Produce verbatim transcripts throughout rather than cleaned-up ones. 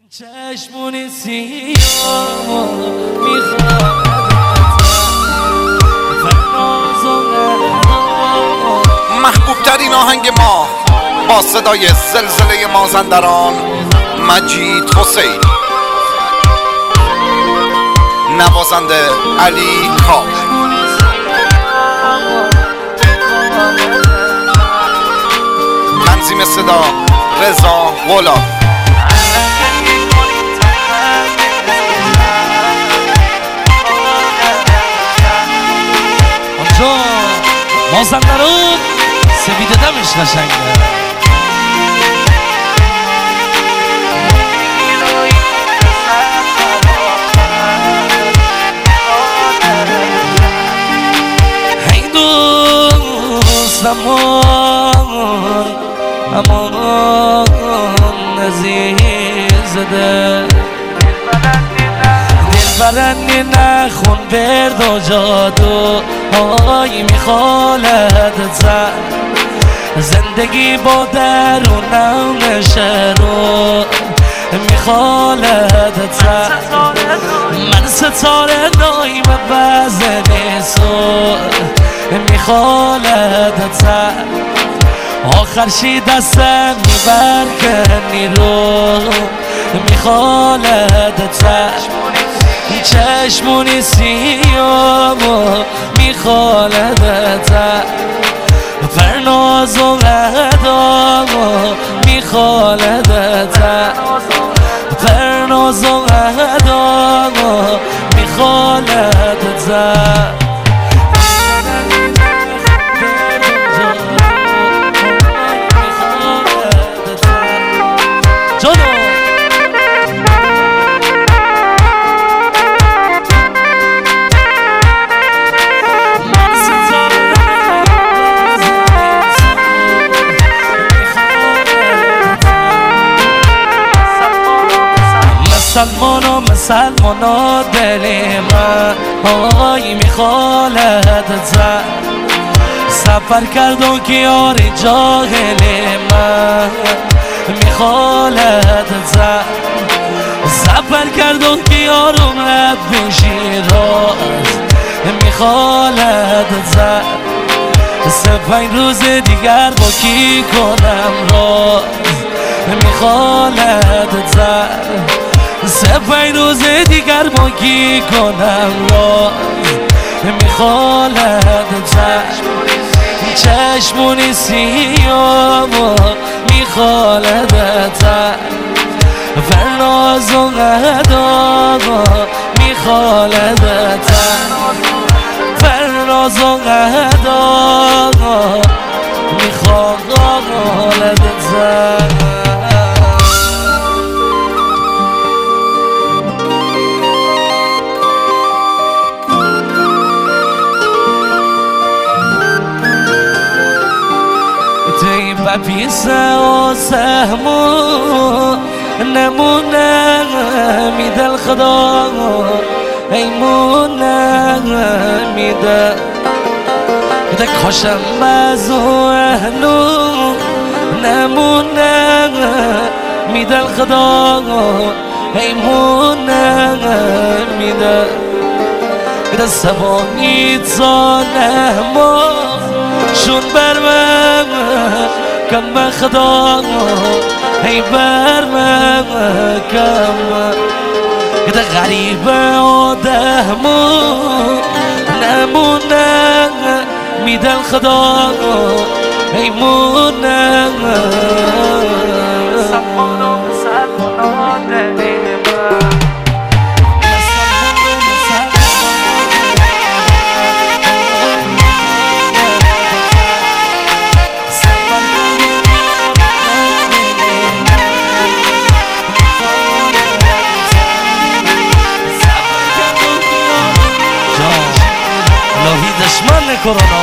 چشمونی سیاه میخواد محبوب ترین آهنگ ما با صدای زلزله مازندران مجید حسین، نوازنده علی کاو، تنظیم صدا رضا غلام. آنجا مازندران سویده دمش قشنگه. هی دوست امان امان عزیز ده دلبرنی نخون برد و جادو های میخالد زن زندگی با درونم نشرو میخالد زن من ستاره دایم بزنی سو میخالد زن آخر شی دستم میبرکنی رو میخالد زن چشمونی سیام و میخالدت فرناز و غدا و میخالدت فرناز و غدا و میخالدت مسلمانا مسلمانا دلی من آی میخالد زن سفر کردم که یاری جاهلی من میخالد زن سفر کردم که یارم رب شیراز میخالد زن سه پنج روز دیگر با کی کنم راز میخالد زن سه پنج روز دیگر با کی کنم راز میخالد چشمونی سیام و میخالدت فرناز و غدا و میخالدت فرناز و غدا و میخالدت پیسه و سهمو نمونه میدل خدا ایمونه میده ده کاشم بزو اهلو نمونه میدل خدا ایمونه میده ده سوانی زانه ما شون برمه کم خدا ای برمه کم ده غریب آدمو نمونه میدل خدا ای مونه سمانو سمانو دلی دشمن کرونا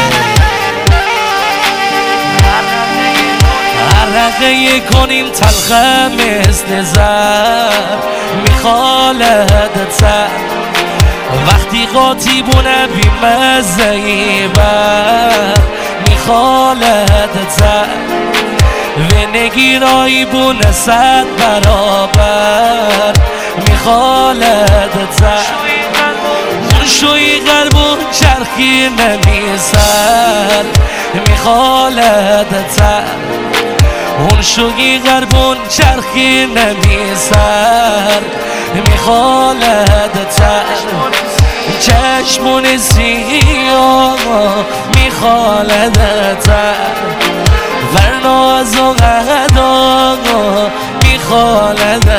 عرقه کنیم تلخه مثل زر میخالدت سر وقتی قاطیبونه بیمزه بر میخالدت سر و نگیرایی بونه صد برابر میخالدت زد اون شوی قلبون چرخی نمیسر میخالدت زد اون شوی قلبون چرخی نمیسر میخالدت زد چشمون سیاه میخالدت زد ورناز و غدا میخالدت